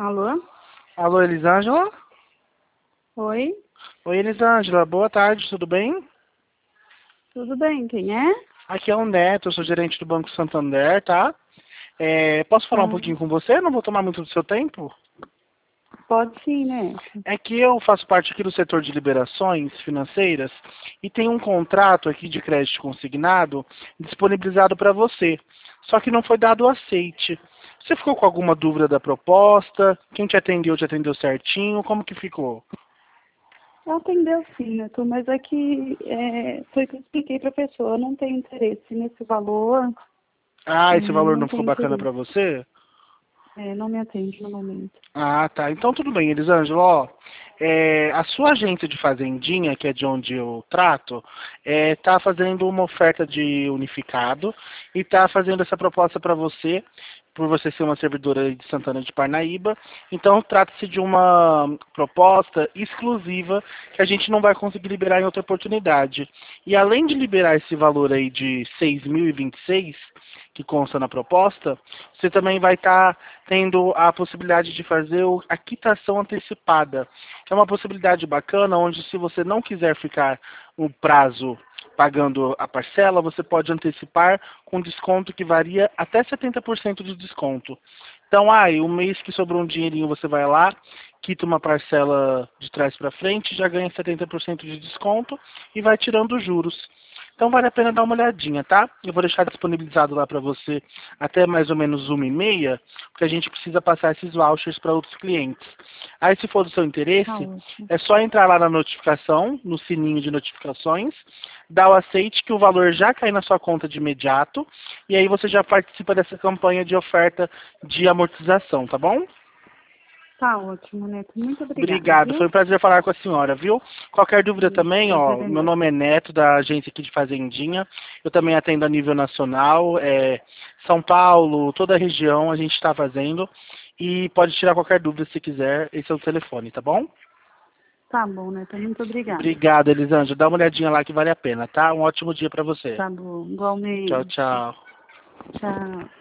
Alô? Alô, Elisângela? Oi? Oi, Elisângela. Boa tarde, tudo bem? Tudo bem? Quem é? Aqui é o Neto, eu sou gerente do Banco Santander, tá? Posso falar um Ah, pouquinho com você? Não vou tomar muito do seu tempo? pode sim, né? É que eu faço parte aqui do setor de liberações financeiras e tem um contrato aqui de crédito consignado disponibilizado para você. Só que não foi dado o aceite. Você ficou com alguma dúvida da proposta? Quem te atendeu certinho? Como que ficou? Atendeu sim, Neto, mas é que foi o que eu expliquei para a pessoa. Eu não tenho interesse nesse valor, Ah, esse valor não não ficou tenho bacana interesse. para você? Não me atende no momento. Ah, tá. Então tudo bem, Elisângela. Ó, a sua agência de fazendinha, que é de onde eu trato, tá fazendo uma oferta de unificado e tá fazendo essa proposta para você, por você ser uma servidora aí de Santana de Parnaíba. Então trata-se de uma proposta exclusiva que a gente não vai conseguir liberar em outra oportunidade. E além de liberar esse valor aí de 6.026 que consta na proposta, você também vai estar tendo a possibilidade de fazer a quitação antecipada, que é uma possibilidade bacana, onde se você não quiser ficar o prazo pagando a parcela, você pode antecipar com desconto que varia até 70% de desconto. Então, o mês que sobrou um dinheirinho, você vai lá, quita uma parcela de trás para frente, já ganha 70% de desconto e vai tirando os juros. Então vale a pena dar uma olhadinha, tá? Eu vou deixar disponibilizado lá para você até mais ou menos 1h30, porque a gente precisa passar esses vouchers para outros clientes. Aí, se for do seu Tá interesse, ótimo. é só entrar lá na notificação, no sininho de notificações, dar o aceite que o valor já cai na sua conta de imediato, e aí você já participa dessa campanha de oferta de amortização, tá bom? Tá ótimo, Neto. Muito obrigada, Obrigado, foi viu? um prazer falar com a senhora, viu? Qualquer dúvida também, Prazer ó, é meu meu. nome é Neto, da agência aqui de Fazendinha. Eu também atendo a nível nacional, São Paulo, toda a região a gente está fazendo. E pode tirar qualquer dúvida se quiser, esse é o telefone, tá bom? Tá bom, Neto. Muito obrigada. Obrigado, Elisângela. Dá uma olhadinha lá que vale a pena, tá? Um ótimo dia para você. Tá bom. Tchau, Igualmente. tchau. Tchau.